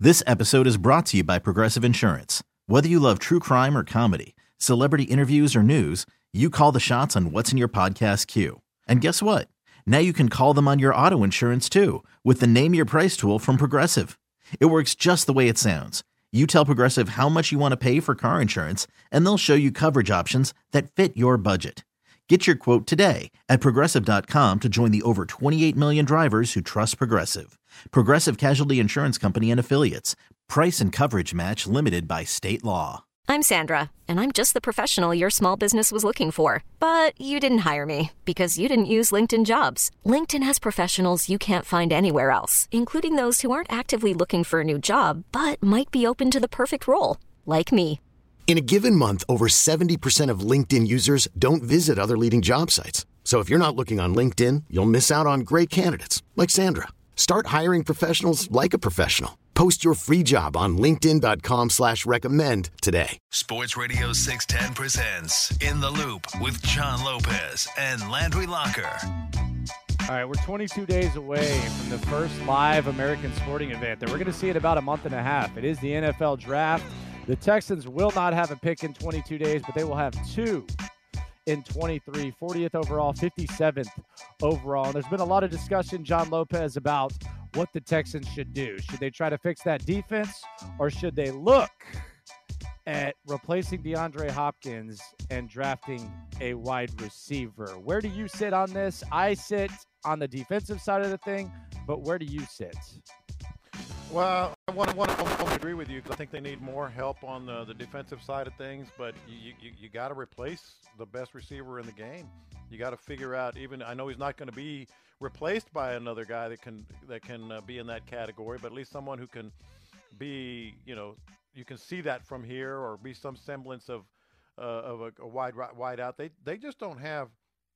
This episode is brought to you by Progressive Insurance. Whether you love true crime or comedy, celebrity interviews or news, you call the shots on what's in your podcast queue. And guess what? Now you can call them on your auto insurance too with the Name Your Price tool from Progressive. It works just the way it sounds. You tell Progressive how much you want to pay for car insurance, and they'll show you coverage options that fit your budget. Get your quote today at Progressive.com to join the over 28 million drivers who trust Progressive. Progressive Casualty Insurance Company and Affiliates. Price and coverage match limited by state law. I'm Sandra, and I'm just the professional your small business was looking for. But you didn't hire me because you didn't use LinkedIn Jobs. LinkedIn has professionals you can't find anywhere else, including those who aren't actively looking for a new job, but might be open to the perfect role, like me. In a given month, over 70% of LinkedIn users don't visit other leading job sites. So if you're not looking on LinkedIn, you'll miss out on great candidates like Sandra. Start hiring professionals like a professional. Post your free job on linkedin.com/recommend today. Sports Radio 610 presents In the Loop with John Lopez and Landry Locker. All right, we're 22 days away from the first live American sporting event that we're going to see in about a month and a half. It is the NFL Draft. The Texans will not have a pick in 22 days, but they will have two in 23, 40th overall, 57th overall. And there's been a lot of discussion, John Lopez, about what the Texans should do. Should they try to fix that defense, or should they look at replacing DeAndre Hopkins and drafting a wide receiver? Where do you sit on this? I sit on the defensive side of the thing, but where do you sit? Well, I want to agree with you because I think they need more help on the defensive side of things. But you got to replace the best receiver in the game. You got to figure out. Even I know he's not going to be replaced by another guy that can be in that category, but at least someone who can be, you can see that from here, or be some semblance of a wide out. They just don't have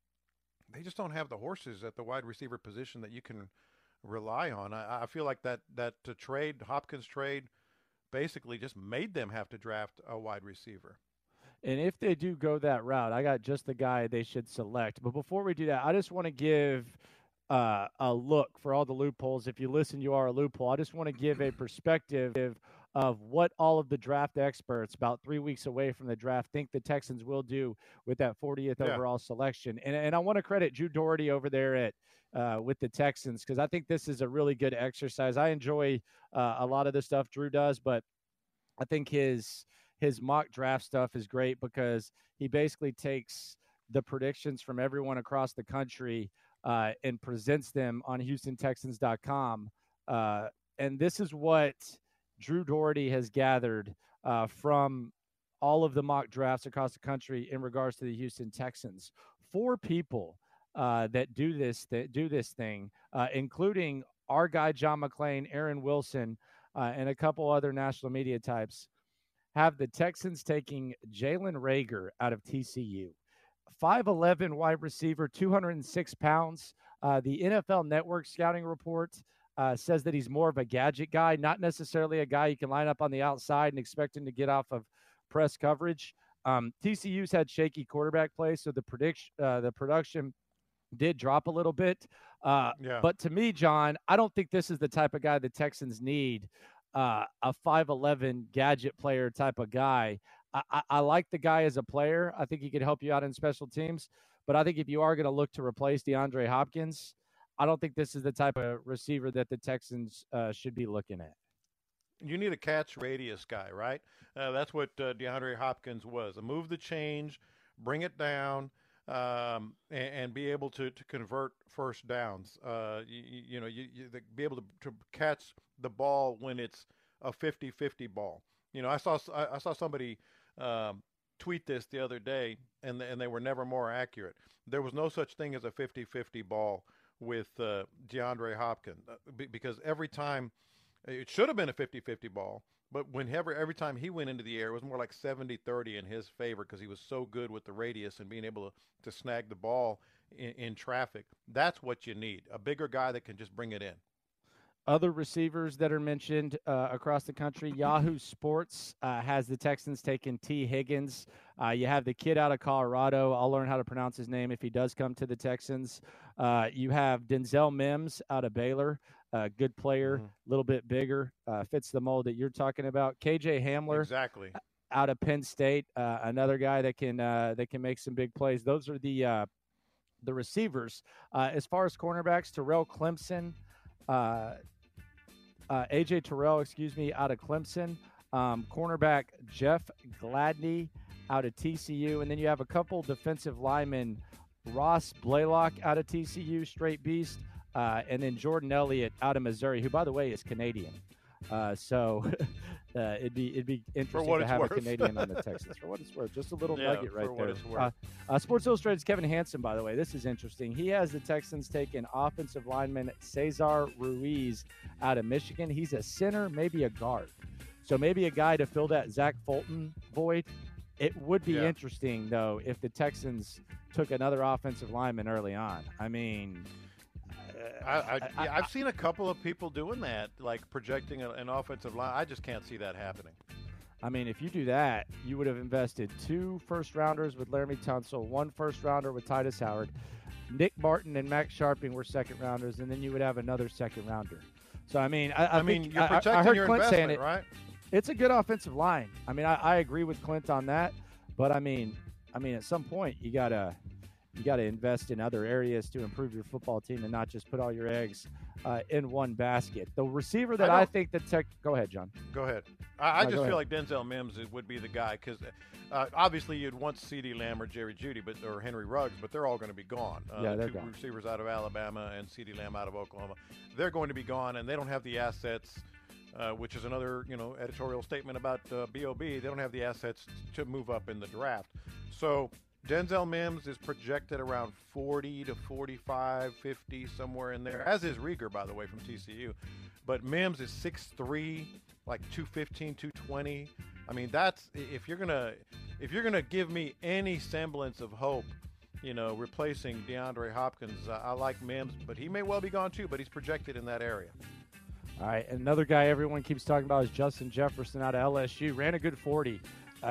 the horses at the wide receiver position that you can rely on. I feel like that Hopkins trade basically just made them have to draft a wide receiver. And if they do go that route, I got just the guy they should select. But before we do that, I just want to give a look for all the loopholes. If you listen, you are a loophole. I just want to give a perspective of what all of the draft experts about 3 weeks away from the draft think the Texans will do with that 40th overall selection. And I want to credit Drew Doherty over there at with the Texans, because I think this is a really good exercise. I enjoy a lot of the stuff Drew does, but I think his mock draft stuff is great because he basically takes the predictions from everyone across the country and presents them on HoustonTexans.com. And this is what Drew Doherty has gathered from all of the mock drafts across the country in regards to the Houston Texans. 4 people that do this thing, including our guy John McClain, Aaron Wilson, and a couple other national media types, have the Texans taking Jalen Reagor out of TCU. 5'11" wide receiver, 206 pounds. The NFL Network scouting report says that he's more of a gadget guy, not necessarily a guy you can line up on the outside and expect him to get off of press coverage. TCU's had shaky quarterback play, so the production did drop a little bit. But to me, John, I don't think this is the type of guy the Texans need, a 5'11" gadget player type of guy. I like the guy as a player. I think he could help you out in special teams. But I think if you are going to look to replace DeAndre Hopkins, I don't think this is the type of receiver that the Texans should be looking at. You need a catch radius guy, right? That's what DeAndre Hopkins was. Move the change, bring it down, and be able to convert first downs. You be able to catch the ball when it's a 50-50 ball. I saw somebody tweet this the other day, and they were never more accurate. There was no such thing as a 50-50 ball with DeAndre Hopkins because every time it should have been a 50-50 ball, but every time he went into the air, it was more like 70-30 in his favor because he was so good with the radius and being able to snag the ball in traffic. That's what you need, a bigger guy that can just bring it in. Other receivers that are mentioned across the country, Yahoo Sports has the Texans taking T. Higgins. You have the kid out of Colorado. I'll learn how to pronounce his name if he does come to the Texans. You have Denzel Mims out of Baylor. good player, a little bit bigger, fits the mold that you're talking about. KJ Hamler, Exactly. out of Penn State, another guy that can make some big plays. Those are the receivers. As far as cornerbacks, Terrell Clemson, AJ Terrell, out of Clemson. Cornerback Jeff Gladney out of TCU, and then you have a couple defensive linemen, Ross Blaylock out of TCU, straight beast, and then Jordan Elliott out of Missouri, who, by the way, is Canadian. So it'd be interesting to have a Canadian on the Texans. For what it's worth, just a little nugget right there. Sports Illustrated's Kevin Hansen, by the way, this is interesting. He has the Texans taking offensive lineman Cesar Ruiz out of Michigan. He's a center, maybe a guard. So maybe a guy to fill that Zach Fulton void. It would be interesting, though, if the Texans took another offensive lineman early on. I mean, I've seen a couple of people doing that, like projecting an offensive line. I just can't see that happening. I mean, if you do that, you would have invested 2 first-rounders with Laramie Tunsil, 1 first-rounder with Titus Howard. Nick Martin and Max Sharping were second-rounders, and then you would have another second-rounder. So, I mean, I think you're protecting I heard your Clint investment, saying it, right? It's a good offensive line. I mean, I agree with Clint on that, but I mean, at some point you gotta invest in other areas to improve your football team and not just put all your eggs in one basket. The receiver that I think that go ahead, John. Go ahead. I just feel like Denzel Mims would be the guy because obviously you'd want CeeDee Lamb or Jerry Jeudy, or Henry Ruggs, but they're all going to be gone. They're 2 gone. Receivers out of Alabama and CeeDee Lamb out of Oklahoma, they're going to be gone, and they don't have the assets. Which is another, editorial statement about BOB. They don't have the assets to move up in the draft. So Denzel Mims is projected around 40 to 45, 50, somewhere in there, as is Rieger, by the way, from TCU. But Mims is 6'3", like 215, 220. I mean, that's if you're gonna give me any semblance of hope, replacing DeAndre Hopkins, I like Mims, but he may well be gone too. But he's projected in that area. All right, another guy everyone keeps talking about is Justin Jefferson out of LSU. Ran a good 40.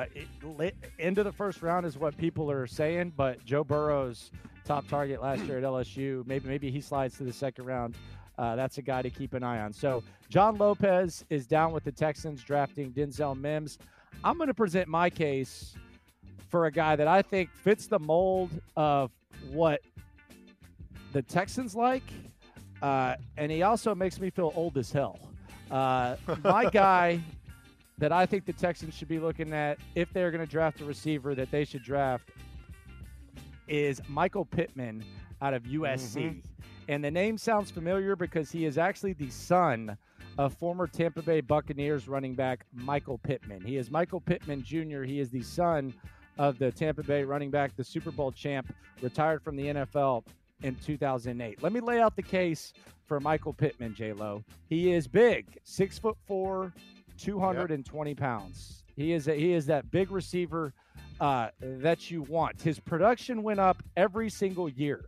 Into the first round is what people are saying, but Joe Burrow's top target last year at LSU, maybe he slides to the second round. That's a guy to keep an eye on. So John Lopez is down with the Texans drafting Denzel Mims. I'm going to present my case for a guy that I think fits the mold of what the Texans like. And he also makes me feel old as hell. My guy that I think the Texans should be looking at if they're going to draft a receiver that they should draft is Michael Pittman out of USC. And the name sounds familiar because he is actually the son of former Tampa Bay Buccaneers running back Michael Pittman. He is Michael Pittman Jr. He is the son of the Tampa Bay running back, the Super Bowl champ, retired from the NFL in 2008. Let me lay out the case for Michael Pittman, J-Lo. He is big, 6'4", 220 pounds. He is that big receiver that you want. His production went up every single year.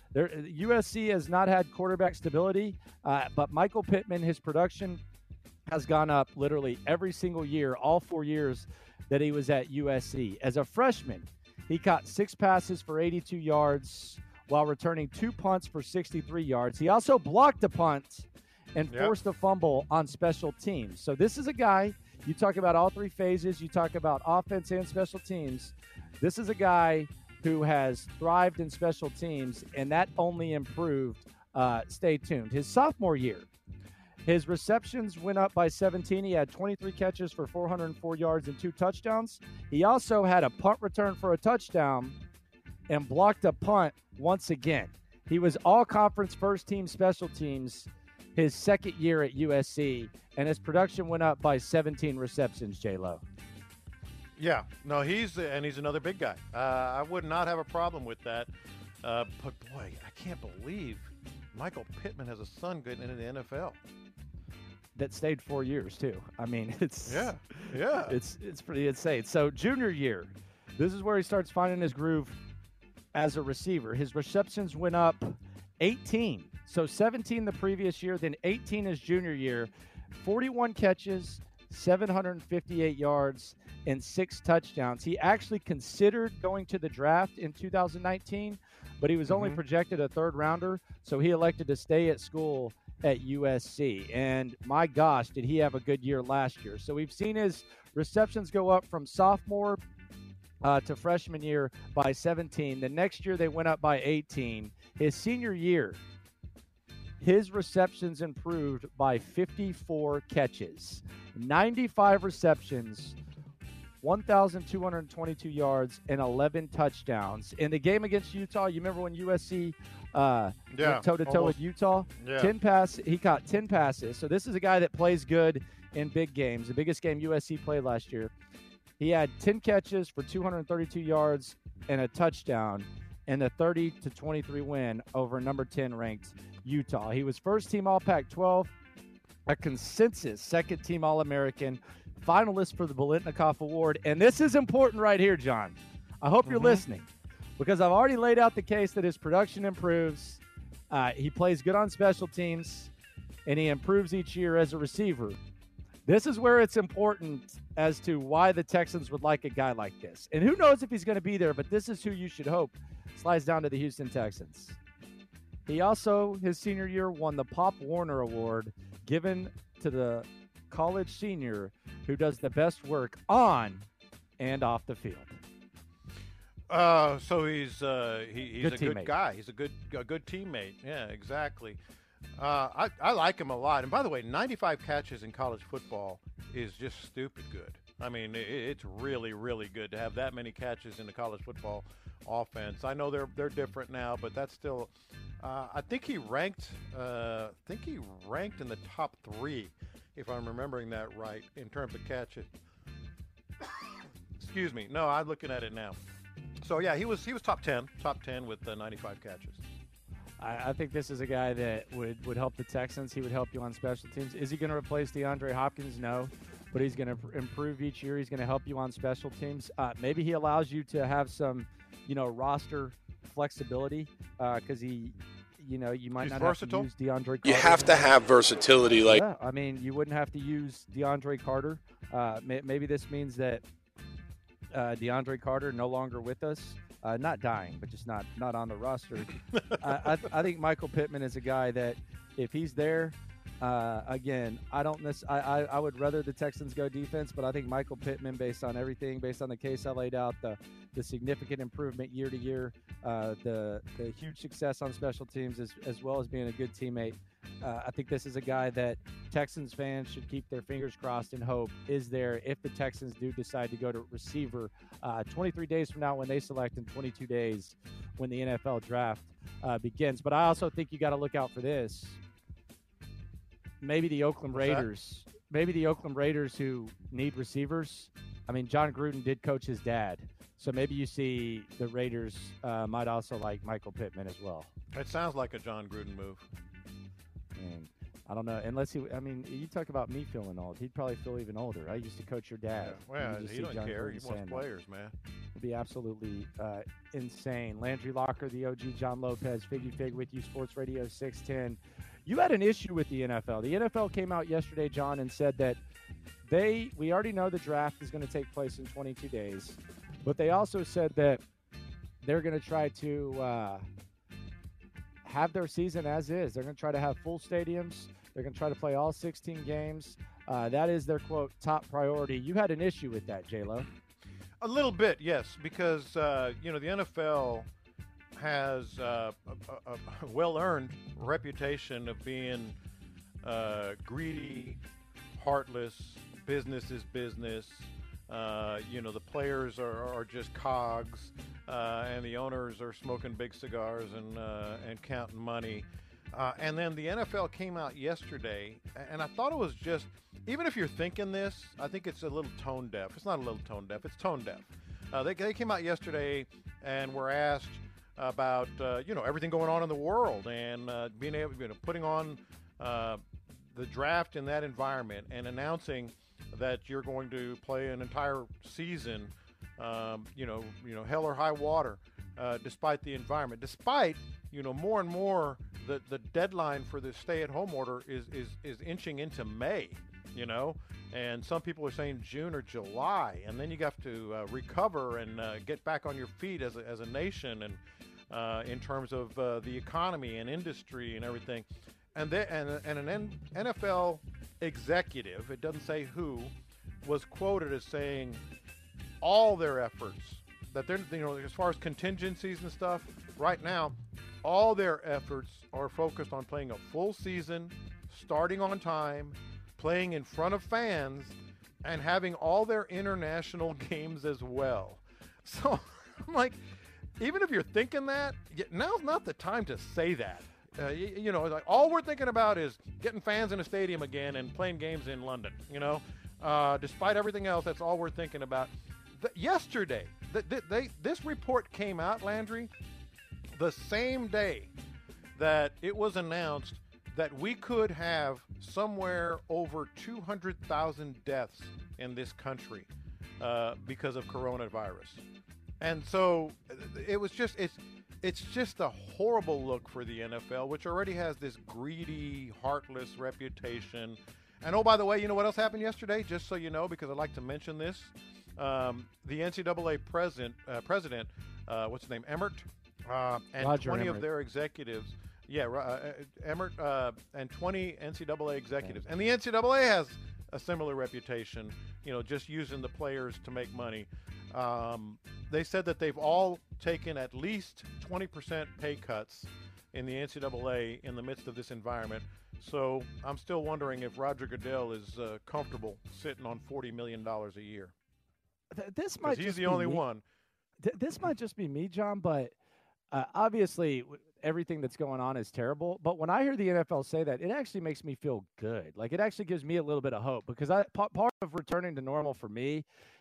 USC has not had quarterback stability, but Michael Pittman, his production has gone up literally every single year, all 4 years that he was at USC. As a freshman, he caught 6 passes for 82 yards while returning 2 punts for 63 yards. He also blocked a punt and forced a fumble on special teams. So this is a guy, you talk about all 3 phases, you talk about offense and special teams. This is a guy who has thrived in special teams, and that only improved. Stay tuned. His sophomore year, his receptions went up by 17. He had 23 catches for 404 yards and 2 touchdowns. He also had a punt return for a touchdown and blocked a punt once again. He was all-conference first-team special teams his second year at USC, and his production went up by 17 receptions, J-Lo. Yeah, no, he's another big guy. I would not have a problem with that. But, boy, I can't believe Michael Pittman has a son getting into the NFL. That stayed 4 years, too. I mean, it's pretty insane. So, junior year, this is where he starts finding his groove as a receiver. His receptions went up 18. So 17 the previous year, then 18 his junior year. 41 catches, 758 yards, and 6 touchdowns. He actually considered going to the draft in 2019, but he was only projected a third rounder, so he elected to stay at school at USC. And my gosh, did he have a good year last year. So we've seen his receptions go up from sophomore to freshman year by 17. The next year they went up by 18. His senior year, his receptions improved by 54 catches, 95 receptions, 1,222 yards, and 11 touchdowns. In the game against Utah, you remember when USC went toe-to-toe with Utah? Yeah. He caught 10 passes. So this is a guy that plays good in big games, the biggest game USC played last year. He had 10 catches for 232 yards and a touchdown in the 30-23 win over number 10 ranked Utah. He was first team All Pac-12, a consensus second team All-American, finalist for the Biletnikoff Award. And this is important right here, John. I hope you're listening, because I've already laid out the case that his production improves. He plays good on special teams, and he improves each year as a receiver. This is where it's important as to why the Texans would like a guy like this. And who knows if he's going to be there, but this is who you should hope slides down to the Houston Texans. He also, his senior year, won the Pop Warner Award, given to the college senior who does the best work on and off the field. So he's a good guy. He's a good teammate. Yeah, exactly. I like him a lot. And by the way, 95 catches in college football is just stupid good. I mean, it's really, really good to have that many catches in the college football offense. I know they're different now, but that's still. I think he ranked in the top 3, if I'm remembering that right, in terms of catches. Excuse me. No, I'm looking at it now. So yeah, he was top 10 with 95 catches. I think this is a guy that would help the Texans. He would help you on special teams. Is he going to replace DeAndre Hopkins? No, but he's going to improve each year. He's going to help you on special teams. Maybe he allows you to have some, roster flexibility because you might not versatile. have to use DeAndre Carter. You have to have versatility. Yeah, I mean, you wouldn't have to use DeAndre Carter. Maybe this means that DeAndre Carter no longer with us. Not dying, but just not on the roster. I think Michael Pittman is a guy that if he's there, again, I would rather the Texans go defense, but I think Michael Pittman, based on everything, based on the case I laid out, the significant improvement year to year, the huge success on special teams, as well as being a good teammate, I think this is a guy that Texans fans should keep their fingers crossed and hope is there if the Texans do decide to go to receiver 23 days from now when they select, and 22 days when the NFL draft begins. But I also think you got to look out for this. Maybe the Oakland Raiders who need receivers. I mean, John Gruden did coach his dad. So maybe you see the Raiders might also like Michael Pittman as well. It sounds like a John Gruden move. And I don't know, you talk about me feeling old. He'd probably feel even older. I used to coach your dad. Yeah, well, he doesn't care. He wants players, man. It'd be absolutely insane. Landry Locker, the OG, John Lopez, Figgy Fig with you, Sports Radio 610. You had an issue with the NFL. The NFL came out yesterday, John, and said that we already know the draft is going to take place in 22 days, but they also said that they're going to try to have their season as is. They're going to try to have full stadiums. They're going to try to play all 16 games. That is their, quote, top priority. You had an issue with that, J-Lo. A little bit, yes, because, the NFL has a well-earned reputation of being greedy, heartless, business is business. The players are just cogs, and the owners are smoking big cigars and counting money. And then the NFL came out yesterday, and I thought it was just, even if you're thinking this, I think it's a little tone deaf. It's not a little tone deaf, it's tone deaf. They came out yesterday and were asked about, everything going on in the world and being able, putting on the draft in that environment and announcing that you're going to play an entire season, hell or high water, despite the environment, despite, more and more the deadline for the stay-at-home order is inching into May, and some people are saying June or July, and then you have to recover and get back on your feet as a nation and in terms of the economy and industry and everything. and an NFL executive, it doesn't say who, was quoted as saying all their efforts, that they're, as far as contingencies and stuff, right now, all their efforts are focused on playing a full season, starting on time, playing in front of fans, and having all their international games as well. So I'm like, even if you're thinking that, now's not the time to say that. Like all we're thinking about is getting fans in a stadium again and playing games in London. Despite everything else, that's all we're thinking about. Yesterday, this report came out, Landry, the same day that it was announced that we could have somewhere over 200,000 deaths in this country because of coronavirus. And so it's just a horrible look for the NFL, which already has this greedy, heartless reputation. And oh, by the way, you know what else happened yesterday? Just so you know, because I'd like to mention this. The NCAA president, what's his name, Emmert, and Roger 20 Emmert. of their executives, Emmert and 20 NCAA executives. And the NCAA has a similar reputation, just using the players to make money. They said that they've all taken at least 20% pay cuts in the NCAA in the midst of this environment. So I'm still wondering if Roger Goodell is comfortable sitting on $40 million a year. This might He's just the be only me. one. This might just be me, John, but obviously everything that's going on is terrible. But when I hear the NFL say that, it actually makes me feel good. Like it actually gives me a little bit of hope, because part of returning to normal for me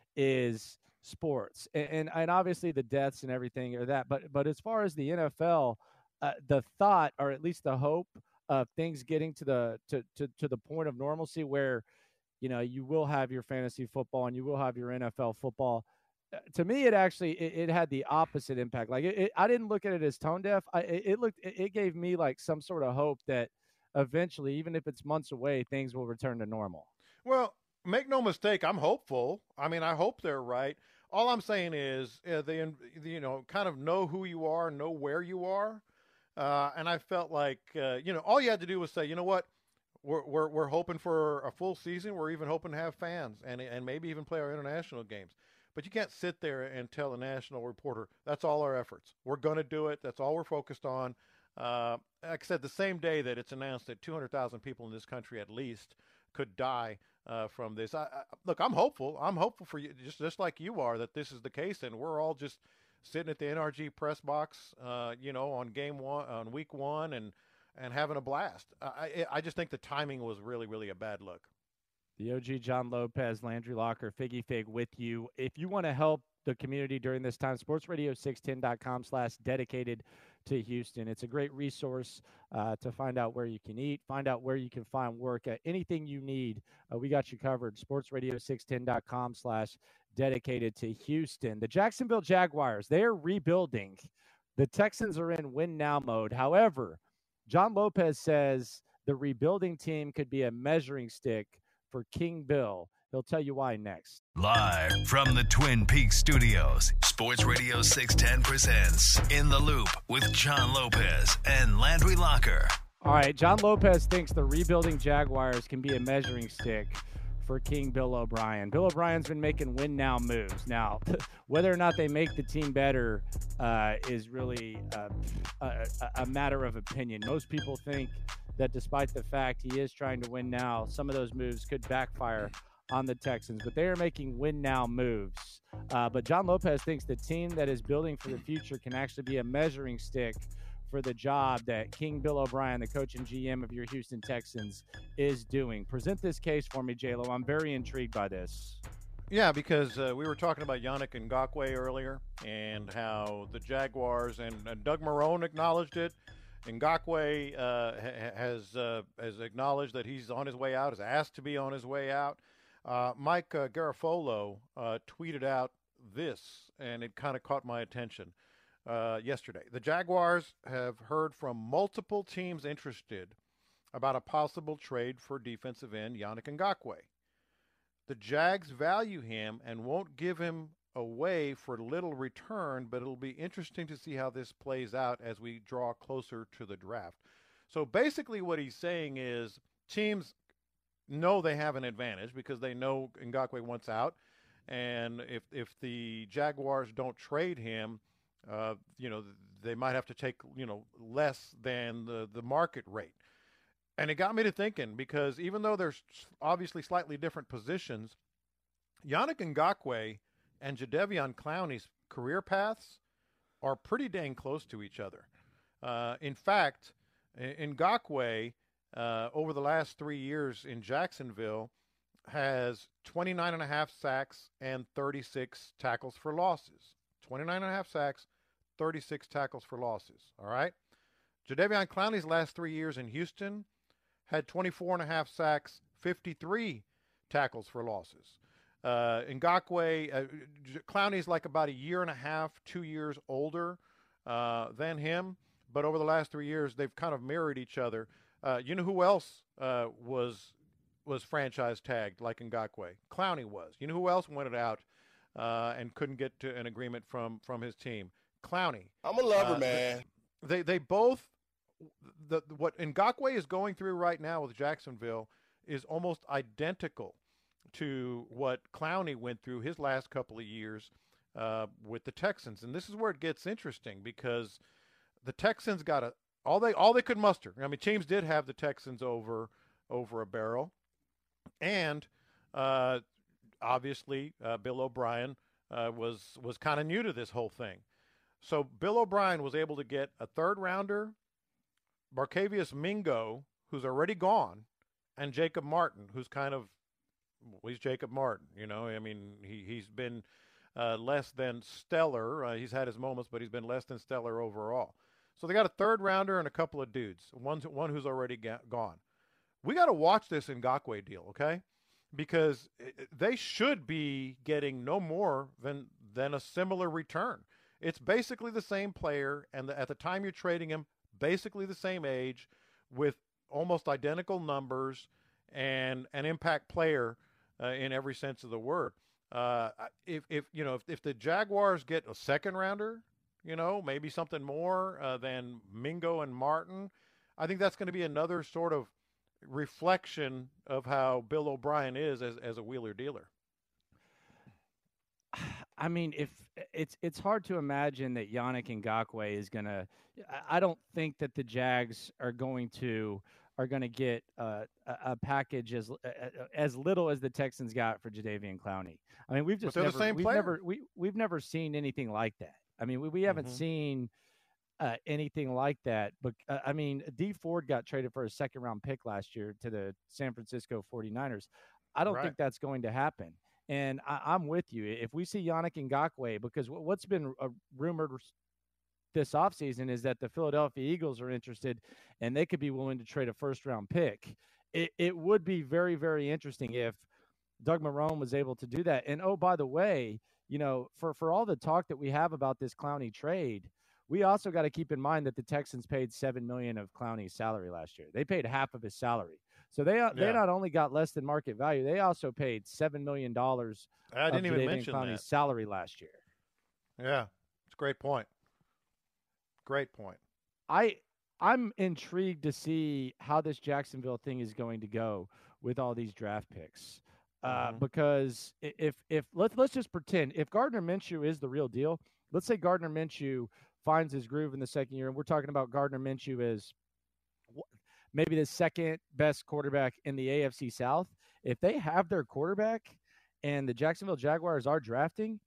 is sports and obviously the deaths and everything or that. But as far as the NFL, the thought, or at least the hope of things getting to the point of normalcy where, you will have your fantasy football and you will have your NFL football. To me, it had the opposite impact. Like I didn't look at it as tone deaf. It gave me like some sort of hope that eventually, even if it's months away, things will return to normal. Well, make no mistake, I'm hopeful. I mean, I hope they're right. All I'm saying is they kind of know who you are, know where you are. And I felt like, all you had to do was say, you know what? We're hoping for a full season. We're even hoping to have fans and maybe even play our international games. But you can't sit there and tell a national reporter, that's all our efforts. We're going to do it. That's all we're focused on. Like I said, the same day that it's announced that 200,000 people in this country at least could die from this. Look, I'm hopeful. I'm hopeful for you, just like you are, that this is the case. And we're all just sitting at the NRG press box, on week one and having a blast. I just think the timing was really, really a bad look. The OG John Lopez, Landry Locker, Figgy Fig with you. If you want to help the community during this time, sportsradio610.com/dedicated to Houston. It's a great resource to find out where you can eat, find out where you can find work, anything you need. We got you covered. sportsradio610.com/dedicated to Houston. The Jacksonville Jaguars, they're rebuilding. The Texans are in win now mode. However, John Lopez says the rebuilding team could be a measuring stick for King Bill. He'll tell you why next. Live from the Twin Peaks studios, Sports Radio 610 presents In the Loop with John Lopez and Landry Locker. All right, John Lopez thinks the rebuilding Jaguars can be a measuring stick for King Bill O'Brien. Bill O'Brien's been making win-now moves. Now, whether or not they make the team better is really a matter of opinion. Most people think that despite the fact he is trying to win now, some of those moves could backfire on the Texans, but they are making win-now moves. But John Lopez thinks the team that is building for the future can actually be a measuring stick for the job that King Bill O'Brien, the coach and GM of your Houston Texans, is doing. Present this case for me, J-Lo. I'm very intrigued by this. Yeah, because we were talking about Yannick Ngakoue earlier and how the Jaguars, and Doug Marrone acknowledged it. Ngakoue has acknowledged that he's on his way out, is asked to be on his way out. Mike Garafolo tweeted out this, and it kind of caught my attention yesterday. The Jaguars have heard from multiple teams interested about a possible trade for defensive end Yannick Ngakoue. The Jags value him and won't give him away for little return, but it'll be interesting to see how this plays out as we draw closer to the draft. So basically what he's saying is teams know they have an advantage because they know Ngakoue wants out. And if the Jaguars don't trade him, they might have to take, less than the market rate. And it got me to thinking, because even though there's obviously slightly different positions, Yannick Ngakoue and Jadeveon Clowney's career paths are pretty dang close to each other. In fact, Ngakoue, over the last 3 years in Jacksonville, has 29.5 sacks and 36 tackles for losses. 29.5 sacks, 36 tackles for losses. All right? Jadeveon Clowney's last 3 years in Houston had 24.5 sacks, 53 tackles for losses. Ngakoue, Clowney's like about 1.5 years, 2 years older than him, but over the last 3 years, they've kind of mirrored each other. You know who else was franchise tagged like Ngakoue? Clowney was. You know who else wanted out and couldn't get to an agreement from his team? Clowney. I'm a lover, man. They both. What Ngakoue is going through right now with Jacksonville is almost identical to what Clowney went through his last couple of years with the Texans. And this is where it gets interesting, because the Texans got all they could muster. I mean, teams did have the Texans over a barrel, and obviously Bill O'Brien was kind of new to this whole thing. So Bill O'Brien was able to get a third-rounder, Barkevious Mingo, who's already gone, and Jacob Martin, who's he's Jacob Martin. I mean, he's been less than stellar. He's had his moments, but he's been less than stellar overall. So they got a third-rounder and a couple of dudes, one who's already gone. We got to watch this Ngakoue deal, okay? Because they should be getting no more than a similar return. It's basically the same player, and at the time you're trading him, basically the same age, with almost identical numbers, and an impact player in every sense of the word. If the Jaguars get a second rounder, maybe something more than Mingo and Martin, I think that's going to be another sort of reflection of how Bill O'Brien is as a wheeler dealer. I mean, if it's hard to imagine that Yannick Ngakoue is gonna. I don't think that the Jags are going to get a package as little as the Texans got for Jadeveon Clowney. I mean, we've never seen anything like that. I mean, we haven't seen anything like that. But I mean, Dee Ford got traded for a second-round pick last year to the San Francisco 49ers. I don't think that's going to happen. And I'm with you. If we see Yannick Ngakoue, because what's been rumored this offseason is that the Philadelphia Eagles are interested, and they could be willing to trade a first-round pick. It would be very, very interesting if Doug Marrone was able to do that. And, oh, by the way, for all the talk that we have about this Clowney trade, we also got to keep in mind that the Texans paid $7 million of Clowney's salary last year. They paid half of his salary. So they not only got less than market value, they also paid $7 million I didn't even mention Clowney's that. salary last year. Yeah, it's a great point. Great point. I'm intrigued to see how this Jacksonville thing is going to go with all these draft picks. Because if let's just pretend if Gardner Minshew is the real deal, let's say Gardner Minshew finds his groove in the second year, and we're talking about Gardner Minshew as maybe the second best quarterback in the AFC South. If they have their quarterback and the Jacksonville Jaguars are drafting,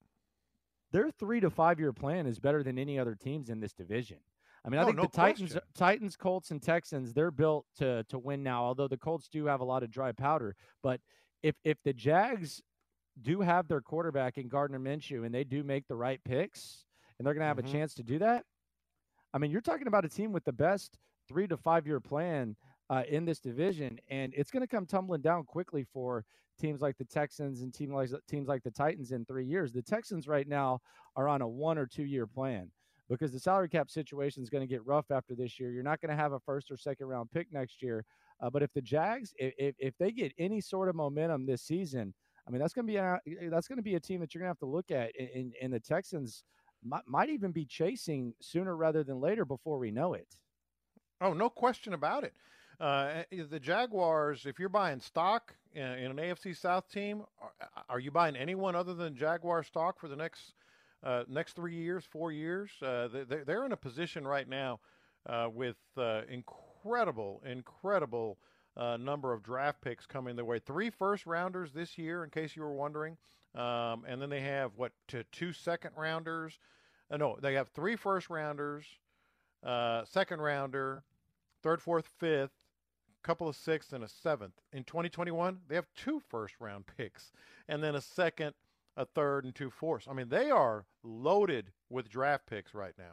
their 3 to 5 year plan is better than any other teams in this division. I mean, I think the Titans, Colts, and Texans, they're built to win now, although the Colts do have a lot of dry powder. But if the Jags do have their quarterback in Gardner Minshew and they do make the right picks and they're going to have a chance to do that, I mean, you're talking about a team with the best 3 to 5 year plan in this division, and it's going to come tumbling down quickly for teams like the Texans and teams like the Titans in 3 years. The Texans right now are on a 1 or 2 year plan because the salary cap situation is going to get rough after this year. You're not going to have a first or second round pick next year. But if the Jags, if they get any sort of momentum this season, I mean, that's going to be a team that you're going to have to look at, and the Texans might even be chasing sooner rather than later before we know it. Oh, no question about it. The Jaguars, if you're buying stock in an AFC South team, are you buying anyone other than Jaguar stock for the next 3 years, 4 years? They're in a position right now with incredible number of draft picks coming their way. 3 first-rounders this year, in case you were wondering. And then they have, 2 second-rounders? No, they have 3 first-rounders, second-rounder, third, fourth, fifth, couple of sixth, and a seventh. In 2021, they have 2 first-round picks, and then a second, a third, and 2 fourths. I mean, they are loaded with draft picks right now.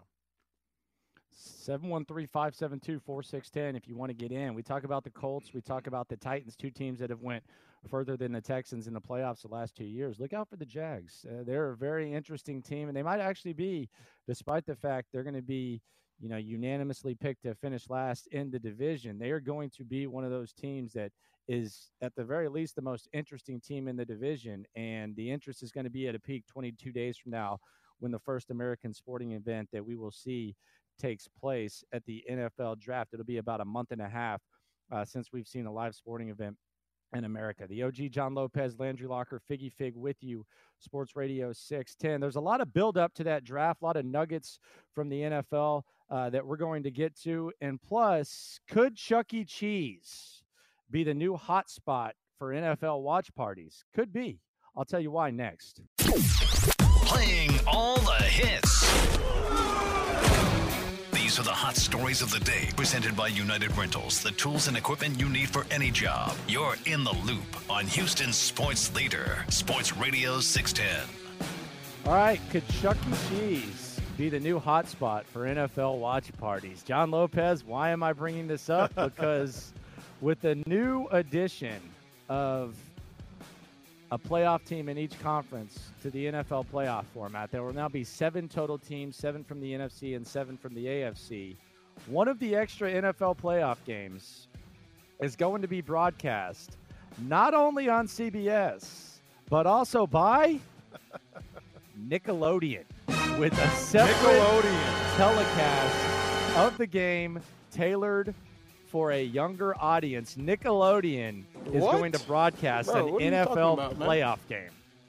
713-572-4610 if you want to get in. We talk about the Colts. We talk about the Titans, 2 teams that have went further than the Texans in the playoffs the last 2 years. Look out for the Jags. They're a very interesting team, and they might actually be, despite the fact they're going to be, unanimously picked to finish last in the division. They are going to be one of those teams that is, at the very least, the most interesting team in the division, and the interest is going to be at a peak 22 days from now when the first American sporting event that we will see takes place at the NFL draft. It'll be about a month and a half since we've seen a live sporting event in America. The OG John Lopez, Landry Locker, Figgy Fig with you, Sports Radio 610. There's a lot of build up to that draft, a lot of nuggets from the NFL that we're going to get to. And plus, could Chuck E. Cheese be the new hot spot for NFL watch parties? Could be. I'll tell you why next. Playing all the hits. These are the hot stories of the day, presented by United Rentals, the tools and equipment you need for any job. You're in the loop on Houston's sports leader, Sports Radio 610. All right, could Chuck E. Cheese be the new hotspot for NFL watch parties? John Lopez, why am I bringing this up? Because with the new addition of a playoff team in each conference to the NFL playoff format, there will now be 7 total teams, 7 from the NFC and 7 from the AFC. One of the extra NFL playoff games is going to be broadcast not only on CBS, but also by Nickelodeon, with a separate telecast of the game tailored for a younger audience. Nickelodeon is going to broadcast an NFL playoff game.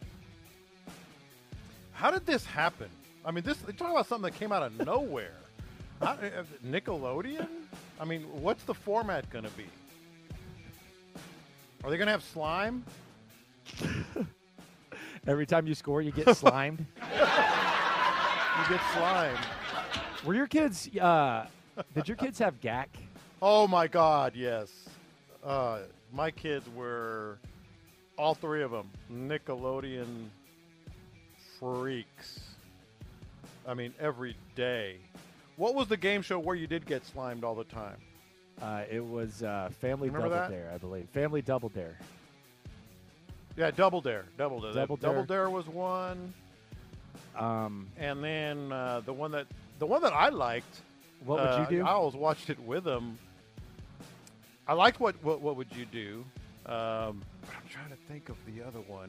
How did this happen? I mean, they're talking about something that came out of nowhere. Nickelodeon? I mean, what's the format going to be? Are they going to have slime? Every time you score, you get slimed. You get slimed. Were your kids, did your kids have GAC? Oh, my God, yes. My kids were, all 3 of them, Nickelodeon freaks. I mean, every day. What was the game show where you did get slimed all the time? It was Family Double Dare, I believe. Family Double Dare. Yeah, Double Dare. Double Dare was one. And then the one that I liked. What would you do? I always watched it with them. I liked what would you do? I'm trying to think of the other one.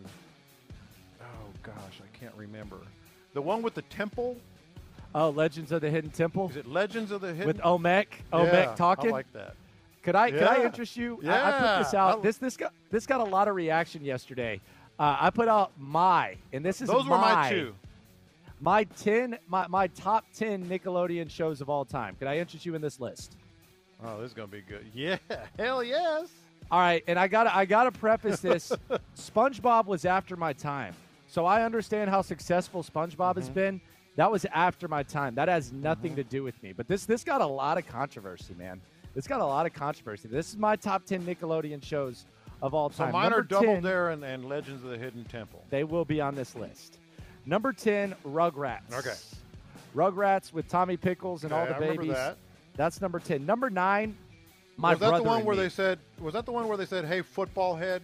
Oh gosh, I can't remember. The one with the temple. Oh, Legends of the Hidden Temple. Is it Legends of the Hidden? With Olmec talking. I like that. Could I interest you? Yeah. I put this out. This got a lot of reaction yesterday. I put out and this is those were my 2. My top 10 Nickelodeon shows of all time. Could I interest you in this list? Oh, this is gonna be good. Yeah, hell yes. All right, and I gotta preface this. SpongeBob was after my time, so I understand how successful SpongeBob has been. That was after my time. That has nothing to do with me. But this got a lot of controversy, man. This got a lot of controversy. This is my top 10 Nickelodeon shows of all time. So mine are Double Dare and Legends of the Hidden Temple. They will be on this list. Number 10, Rugrats. Okay. Rugrats with Tommy Pickles and all the babies. I remember that. That's number 10. Number 9, My Was that Brother the one and where Me. they said? Was that the one where they said, "Hey, football head"?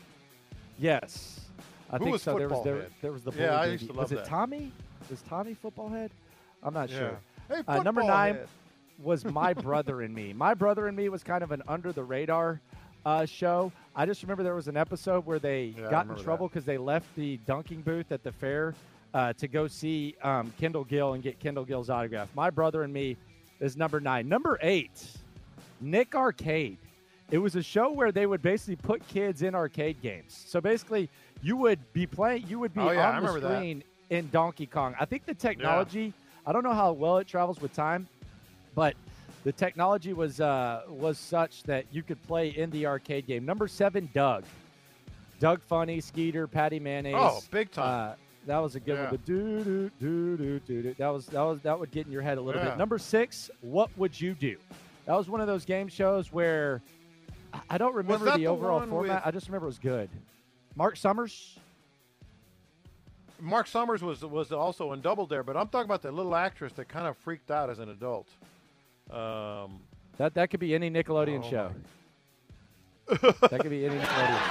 Yes, I Who think was so. There Football was Head? there was the Yeah, bully I baby. used to love Was it that. Tommy? Was Tommy Football Head? I'm not sure. Hey, football Number 9 head. was My Brother and Me. My Brother and Me was kind of an under the radar show. I just remember there was an episode where they Yeah, I got in remember trouble because they left the dunking booth at the fair to go see Kendall Gill and get Kendall Gill's autograph. My Brother and Me is number 9. Number 8, Nick Arcade. It was a show where they would basically put kids in arcade games. So basically, you would be on the screen in Donkey Kong. I think the technology, I don't know how well it travels with time, but the technology was such that you could play in the arcade game. Number 7, Doug. Doug Funny, Skeeter, Patty Mayonnaise. Oh, big time. That was a good one. The do. That would get in your head a little bit. Number 6, What Would You Do? That was one of those game shows where I don't remember the overall format. I just remember it was good. Mark Summers. Mark Summers was also in Double Dare, but I'm talking about the little actress that kind of freaked out as an adult. That could be any Nickelodeon show. That could be any Nickelodeon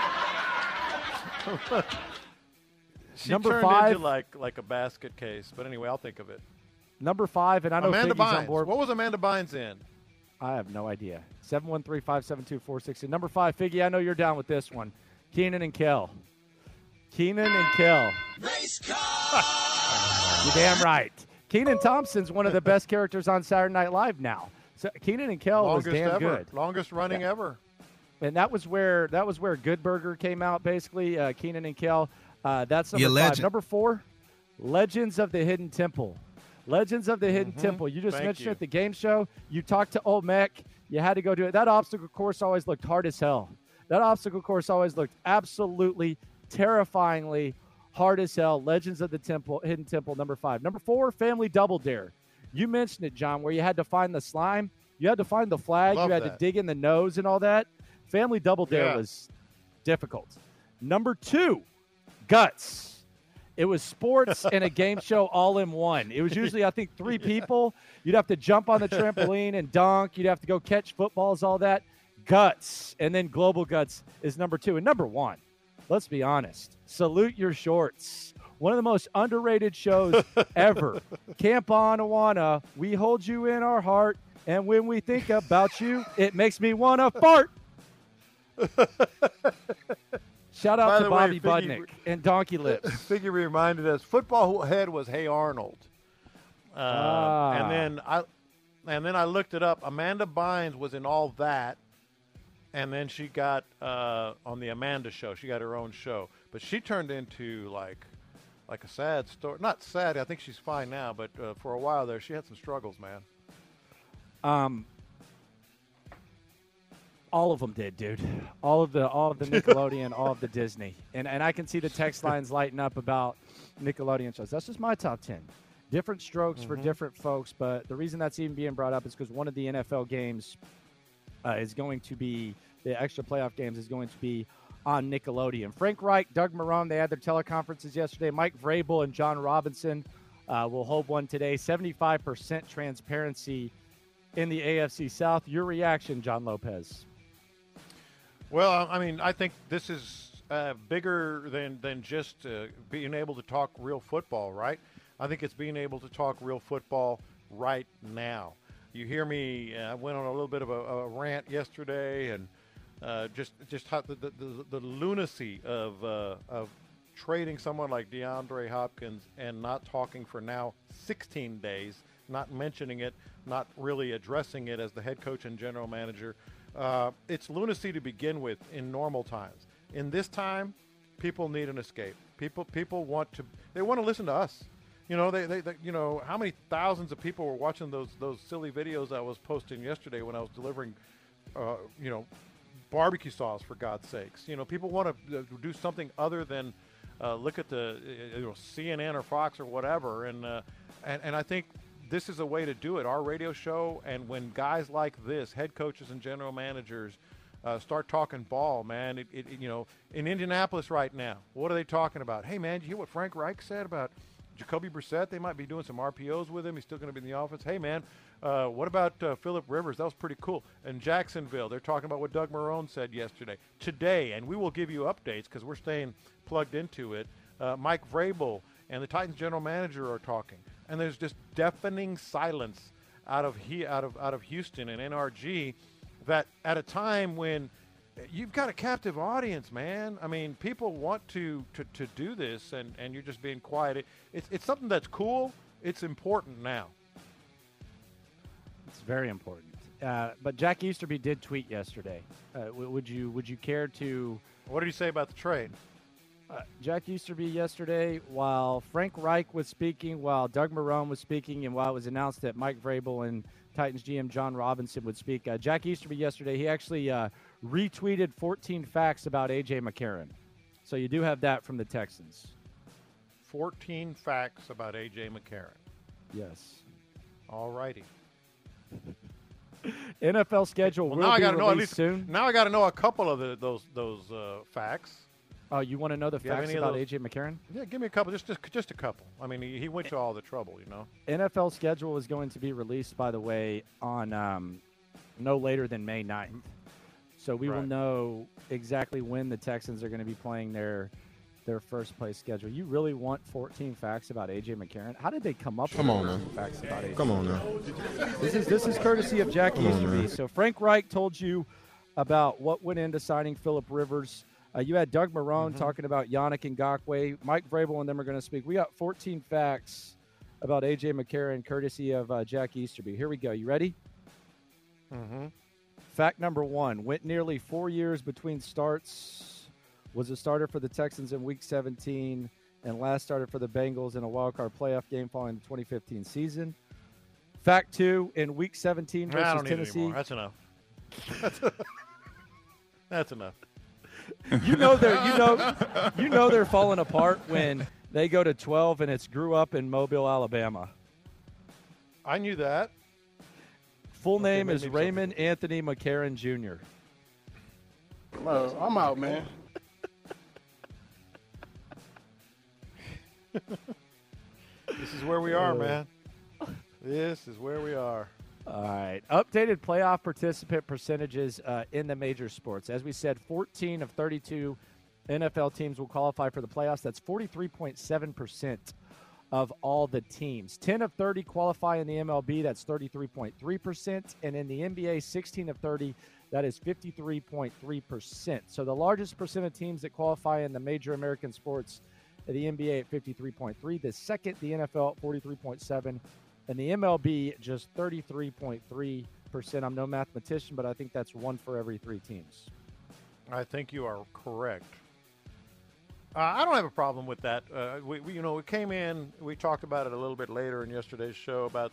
show. She Number turned 5, into like a basket case, but anyway, I'll think of it. Number 5, and I know Amanda Figgy's Bynes. on board. What was Amanda Bynes in? I have no idea. 713-572-4660. Number 5, Figgy, I know you're down with this one. Kenan and Kel. Kenan and Kel. Race car! You're damn right. Kenan Thompson's one of the best characters on Saturday Night Live now. So Kenan and Kel was damn good. Longest running ever. And that was where Good Burger came out, basically. Kenan and Kel. That's number 5. Number 4, Legends of the Hidden Temple. Legends of the Hidden Temple. You just mentioned it at the game show. You talked to Old Mech. You had to go do it. That obstacle course always looked hard as hell. That obstacle course always looked absolutely, terrifyingly hard as hell. Legends of the Hidden Temple, number 5. Number 4, Family Double Dare. You mentioned it, John, where you had to find the slime. You had to find the flag. You had to dig in the nose and all that. Family Double Dare was difficult. Number 2, Guts. It was sports and a game show all in one. It was usually, I think, 3 people. You'd have to jump on the trampoline and dunk. You'd have to go catch footballs, all that. Guts. And then Global Guts is number 2. And number 1, let's be honest, Salute Your Shorts. One of the most underrated shows ever. Camp on Awana, we hold you in our heart. And when we think about you, it makes me want to fart. Shout out to Bobby Budnick and Donkey Lips. Figgy reminded us, football head was Hey Arnold. And then I looked it up. Amanda Bynes was in all that, and then she got on the Amanda show. She got her own show, but she turned into like a sad story. Not sad. I think she's fine now, but for a while there, she had some struggles, man. All of them did, dude. All of the Nickelodeon, all of the Disney. And I can see the text lines lighting up about Nickelodeon shows. That's just my top 10. Different strokes for different folks, but the reason that's even being brought up is because one of the NFL games is going to be, the extra playoff games is going to be on Nickelodeon. Frank Reich, Doug Marrone, they had their teleconferences yesterday. Mike Vrabel and John Robinson will hold one today. 75% transparency in the AFC South. Your reaction, John Lopez? Well, I mean, I think this is bigger than just being able to talk real football, right? I think it's being able to talk real football right now. You hear me, I went on a little bit of a rant yesterday, and just how the lunacy of trading someone like DeAndre Hopkins and not talking for now 16 days, not mentioning it, not really addressing it as the head coach and general manager. It's lunacy to begin with in normal times. In this time, people need an escape. People want to listen to us. You know, they you know, how many thousands of people were watching those silly videos I was posting yesterday when I was delivering, you know, barbecue sauce, for God's sakes. You know, people want to do something other than look at the CNN or Fox or whatever, and I think this is a way to do it. Our radio show, and when guys like this, head coaches and general managers, start talking ball, man. You know, in Indianapolis right now, what are they talking about? Hey, man, did you hear what Frank Reich said about Jacoby Brissett? They might be doing some RPOs with him. He's still going to be in the offense. Hey, man, what about Phillip Rivers? That was pretty cool. In Jacksonville, they're talking about what Doug Marrone said yesterday. Today, and we will give you updates because we're staying plugged into it, Mike Vrabel and the Titans general manager are talking. And there's just deafening silence out of Houston and NRG, that at a time when you've got a captive audience, man. I mean, people want to do this, and you're just being quiet. It's something that's cool. It's important now. It's very important. But Jack Easterby did tweet yesterday. Would you care to? What did he say about the trade? Jack Easterby yesterday, while Frank Reich was speaking, while Doug Marrone was speaking, and while it was announced that Mike Vrabel and Titans GM John Robinson would speak, Jack Easterby yesterday, he actually retweeted 14 facts about A.J. McCarron. So you do have that from the Texans. 14 facts about A.J. McCarron. Yes. All righty. NFL schedule will now I be gotta know at released least, soon. Now I got to know a couple of those facts. Oh, you want to know the facts about A.J. McCarron? Yeah, give me a couple, just a couple. I mean, he went to all the trouble, you know. NFL schedule is going to be released, by the way, on no later than May 9th. So we will know exactly when the Texans are going to be playing their first place schedule. You really want 14 facts about A.J. McCarron? How did they come up with 14 facts about A.J. Come on now. This is courtesy of Jack Easterby. So Frank Reich told you about what went into signing Phillip Rivers. You had Doug Marrone talking about Yannick Ngakoue. Mike Vrabel and them are going to speak. We got 14 facts about A.J. McCarron, courtesy of Jack Easterby. Here we go. You ready? Mm-hmm. Fact number 1. Went nearly 4 years between starts. Was a starter for the Texans in Week 17 and last started for the Bengals in a wildcard playoff game following the 2015 season. Fact 2. In Week 17 versus I don't need Tennessee. it anymore. That's enough. That's enough. You know they're falling apart when they go to 12 and it's grew up in Mobile, Alabama. I knew that. Full name is Raymond Anthony McCarron Jr. Well, I'm out, man. This is where we are, man. This is where we are. All right. Updated playoff participant percentages in the major sports. As we said, 14 of 32 NFL teams will qualify for the playoffs. That's 43.7% of all the teams. 10 of 30 qualify in the MLB. That's 33.3%. And in the NBA, 16 of 30, that is 53.3%. So the largest percent of teams that qualify in the major American sports, the NBA at 53.3. The second, the NFL at 43.7. And the MLB, just 33.3%. I'm no mathematician, but I think that's one for every 3 teams. I think you are correct. I don't have a problem with that. We came in, we talked about it a little bit later in yesterday's show about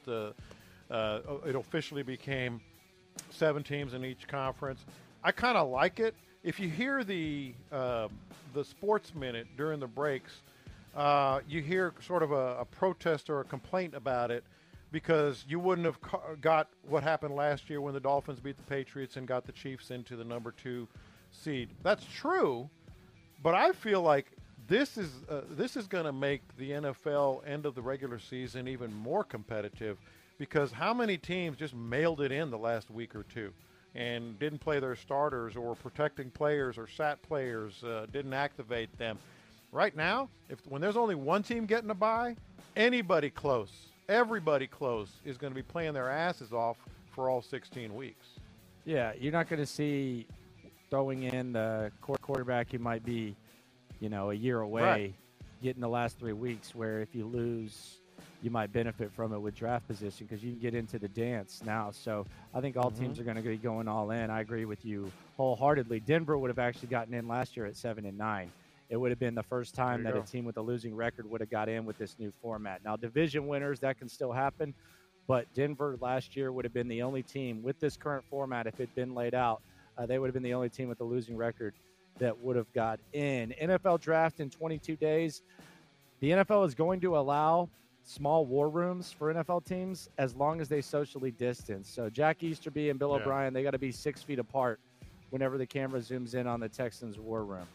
it officially became 7 teams in each conference. I kind of like it. If you hear the Sports Minute during the breaks, you hear sort of a protest or a complaint about it, because you wouldn't have got what happened last year when the Dolphins beat the Patriots and got the Chiefs into the number 2 seed. That's true, but I feel like this is going to make the NFL end of the regular season even more competitive, because how many teams just mailed it in the last week or two and didn't play their starters, or protecting players or sat players, didn't activate them. Right now, when there's only one team getting a bye, everybody close is going to be playing their asses off for all 16 weeks. Yeah, you're not going to see throwing in the quarterback who might be, a year away, getting the last 3 weeks, where if you lose, you might benefit from it with draft position, because you can get into the dance now. So I think all teams are going to be going all in. I agree with you wholeheartedly. Denver would have actually gotten in last year at 7-9. It would have been the first time that a team with a losing record would have got in with this new format. Now, division winners, that can still happen, but Denver last year would have been the only team with this current format, if it had been laid out, they would have been the only team with a losing record that would have got in. NFL draft in 22 days. The NFL is going to allow small war rooms for NFL teams as long as they socially distance. So Jack Easterby and Bill O'Brien, they got to be 6 feet apart whenever the camera zooms in on the Texans war room.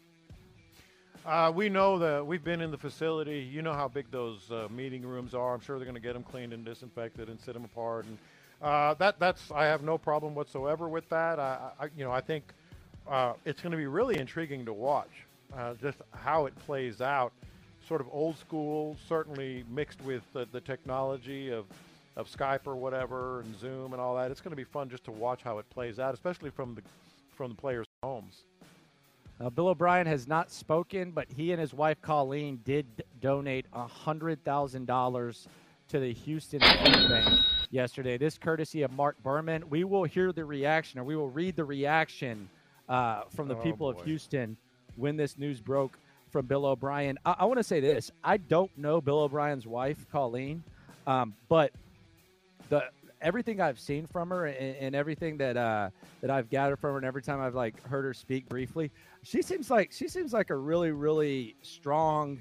We know that we've been in the facility. You know how big those meeting rooms are. I'm sure they're going to get them cleaned and disinfected and sit them apart. And that's I have no problem whatsoever with that. I think it's going to be really intriguing to watch just how it plays out. Sort of old school, certainly mixed with the technology of Skype or whatever, and Zoom and all that. It's going to be fun just to watch how it plays out, especially from the players' homes. Bill O'Brien has not spoken, but he and his wife Colleen did donate $100,000 to the Houston Food Bank yesterday. This courtesy of Mark Berman. We will hear the reaction, or we will read the reaction from the people of Houston when this news broke from Bill O'Brien. I want to say this. I don't know Bill O'Brien's wife, Colleen, but everything I've seen from her and everything that I've gathered from her, and every time I've heard her speak briefly, she seems like a really, really strong,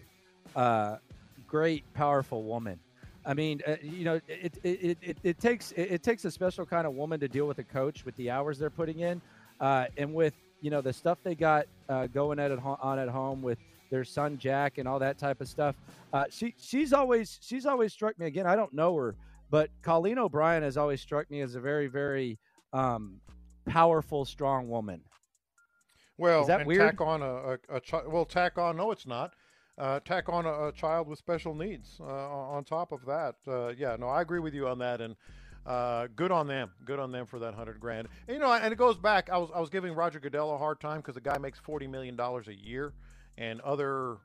great, powerful woman. I mean, it takes a special kind of woman to deal with a coach with the hours they're putting in, and with the stuff they got going at home with their son Jack and all that type of stuff. She's always struck me. Again, I don't know her, but Colleen O'Brien has always struck me as a very, very powerful, strong woman. Well, is that and weird? tack on no, it's not. Tack on a child with special needs on top of that. I agree with you on that, and good on them for that $100,000. And it goes back. I was giving Roger Goodell a hard time because the guy makes $40 million a year, and other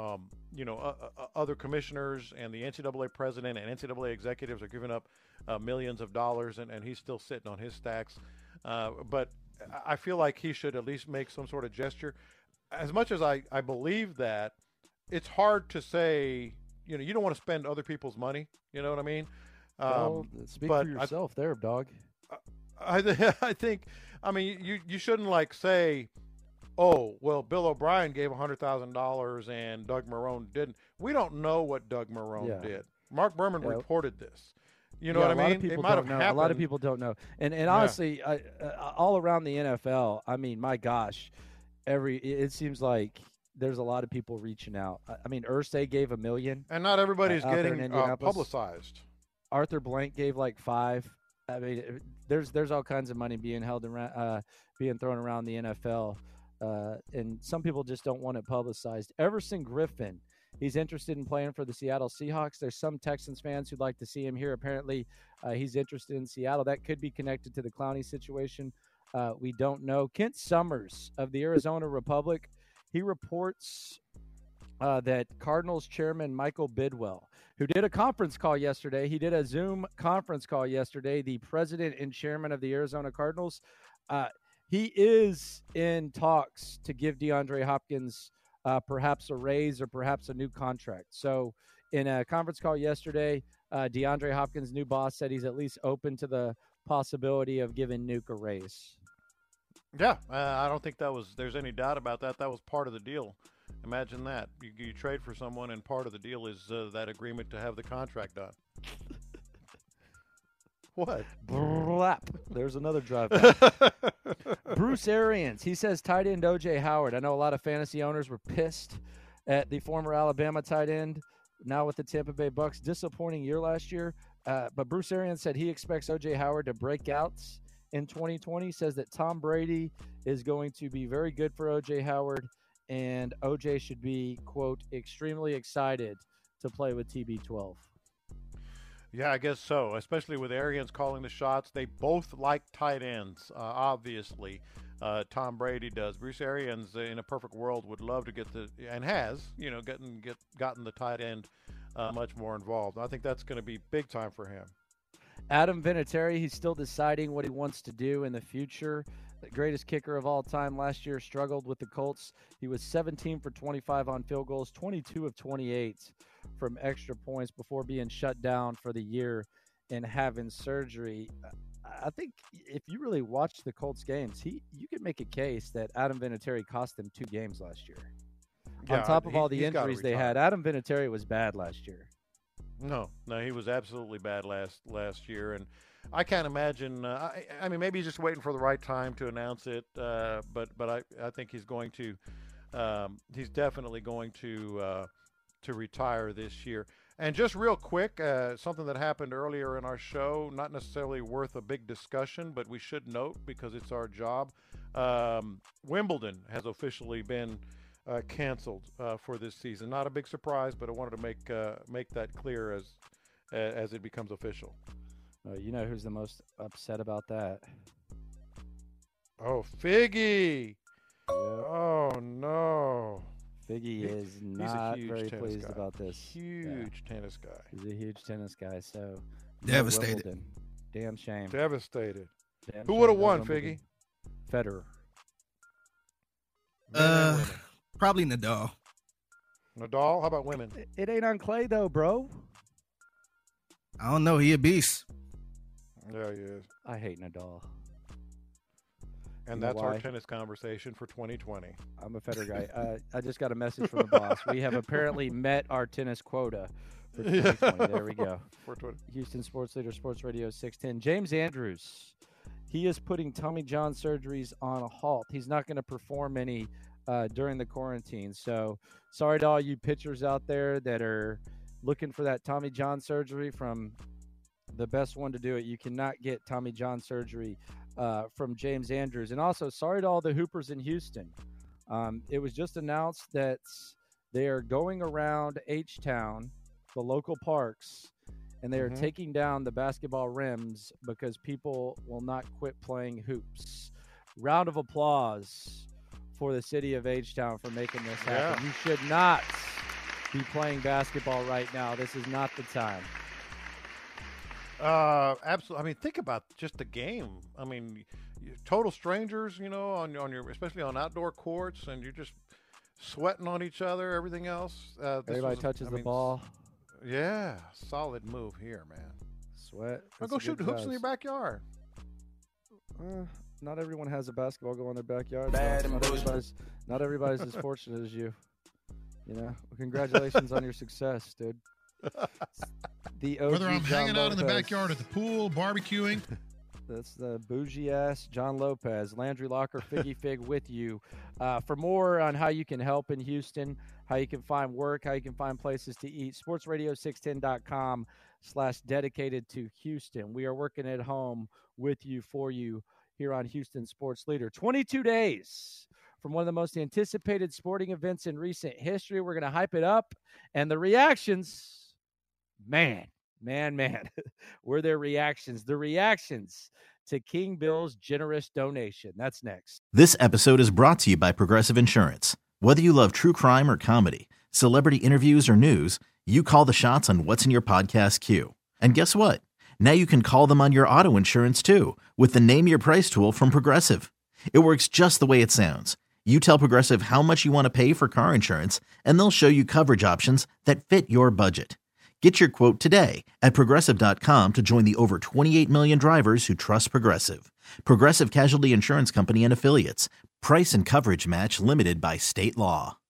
other commissioners and the NCAA president and NCAA executives are giving up millions of dollars, and he's still sitting on his stacks. But I feel like he should at least make some sort of gesture. As much as I believe that, it's hard to say, you don't want to spend other people's money. You know what I mean? Speak for yourself there, dog. I think, you shouldn't say, oh, well, Bill O'Brien gave $100,000 and Doug Marrone didn't. We don't know what Doug Marrone did. Mark Berman reported this. You know what I mean? It might have happened. A lot of people don't know. And honestly, all around the NFL, my gosh, it seems like there's a lot of people reaching out. Irsay gave $1 million. And not everybody's getting publicized. Arthur Blank gave $5 million. There's all kinds of money being being thrown around the NFL. And some people just don't want it publicized. Everson Griffin, he's interested in playing for the Seattle Seahawks. There's some Texans fans who'd like to see him here. Apparently, he's interested in Seattle. That could be connected to the Clowney situation. We don't know. Kent Summers of the Arizona Republic, he reports that Cardinals chairman Michael Bidwell, who did a conference call yesterday, he did a Zoom conference call yesterday, the president and chairman of the Arizona Cardinals, he is in talks to give DeAndre Hopkins perhaps a raise or perhaps a new contract. So in a conference call yesterday, DeAndre Hopkins' new boss said he's at least open to the possibility of giving Nuke a raise. Yeah, I don't think there's any doubt about that. That was part of the deal. Imagine that. You trade for someone, and part of the deal is that agreement to have the contract done. What? Blap. There's another drive back. Bruce Arians, he says tight end O.J. Howard. I know a lot of fantasy owners were pissed at the former Alabama tight end, now with the Tampa Bay Bucks. Disappointing year last year. But Bruce Arians said he expects O.J. Howard to break out in 2020. Says that Tom Brady is going to be very good for O.J. Howard, and O.J. should be, quote, extremely excited to play with TB12. Yeah, I guess so, especially with Arians calling the shots. They both like tight ends, obviously. Tom Brady does. Bruce Arians, in a perfect world, would love to get and has, gotten the tight end much more involved. I think that's going to be big time for him. Adam Vinatieri, he's still deciding what he wants to do in the future. The greatest kicker of all time last year struggled with the Colts. He was 17 for 25 on field goals, 22 of 28 from extra points before being shut down for the year and having surgery. I think if you really watch the Colts games, you could make a case that Adam Vinatieri cost them 2 games last year. Yeah, on top of all the injuries they had, Adam Vinatieri was bad last year. No, he was absolutely bad last year, and I can't imagine. I mean, maybe he's just waiting for the right time to announce it. But I think he's going to. He's definitely going to retire this year. And just real quick, something that happened earlier in our show, not necessarily worth a big discussion, but we should note because it's our job. Wimbledon has officially been canceled for this season. Not a big surprise, but I wanted to make that clear as it becomes official. You know who's the most upset about that? Oh, Figgy. Yep. Oh, no. Figgy is not very pleased about this. Huge tennis guy. He's a huge tennis guy. So Devastated. Wimbledon. Damn shame. Devastated. Damn Who shame. would have No won, Wimbledon. Figgy? Federer. Men and women. Probably Nadal. Nadal? How about women? It ain't on clay though, bro. I don't know. He a beast. Yeah, he is. I hate Nadal. And You know that's our why? tennis conversation for 2020. I'm a Federer guy. I just got a message from the boss. We have apparently met our tennis quota for 2020. There we go. 420. Houston Sports Leader, Sports Radio 610. James Andrews. He is putting Tommy John surgeries on a halt. He's not going to perform any during the quarantine. So sorry to all you pitchers out there that are looking for that Tommy John surgery from the best one to do it. You cannot get Tommy John surgery from James Andrews. And also sorry to all the Hoopers in Houston. It was just announced that they are going around H-Town, the local parks, and they are taking down the basketball rims because people will not quit playing hoops. Round of applause for the city of H-Town for making this happen. Yeah. You should not be playing basketball right now. This is not the time. Absolutely. I mean, think about just the game. I mean, total strangers, you know, on your especially on outdoor courts, and you're just sweating on each other. Everything else. Everybody touches the ball. Yeah, solid move here, man. Sweat. Well, go shoot hoops in your backyard. Not everyone has a basketball goal in their backyard. Bad So and not everybody's as fortunate as you. You know, well, congratulations on your success, dude. The OG Whether I'm John hanging out in the Lopez. backyard at the pool, barbecuing. That's the bougie ass John Lopez, Landry Locker, Figgy Fig with you. For more on how you can help in Houston, how you can find work, how you can find places to eat, sportsradio610.com/dedicated to Houston. We are working at home with you, for you, here on Houston Sports Leader. 22 days from one of the most anticipated sporting events in recent history. We're going to hype it up. And the reactions, man. Were their reactions. The reactions to King Bill's generous donation. That's next. This episode is brought to you by Progressive Insurance. Whether you love true crime or comedy, celebrity interviews or news, you call the shots on what's in your podcast queue. And guess what? Now you can call them on your auto insurance too with the Name Your Price tool from Progressive. It works just the way it sounds. You tell Progressive how much you want to pay for car insurance, and they'll show you coverage options that fit your budget. Get your quote today at Progressive.com to join the over 28 million drivers who trust Progressive. Progressive Casualty Insurance Company and Affiliates. Price and coverage match limited by state law.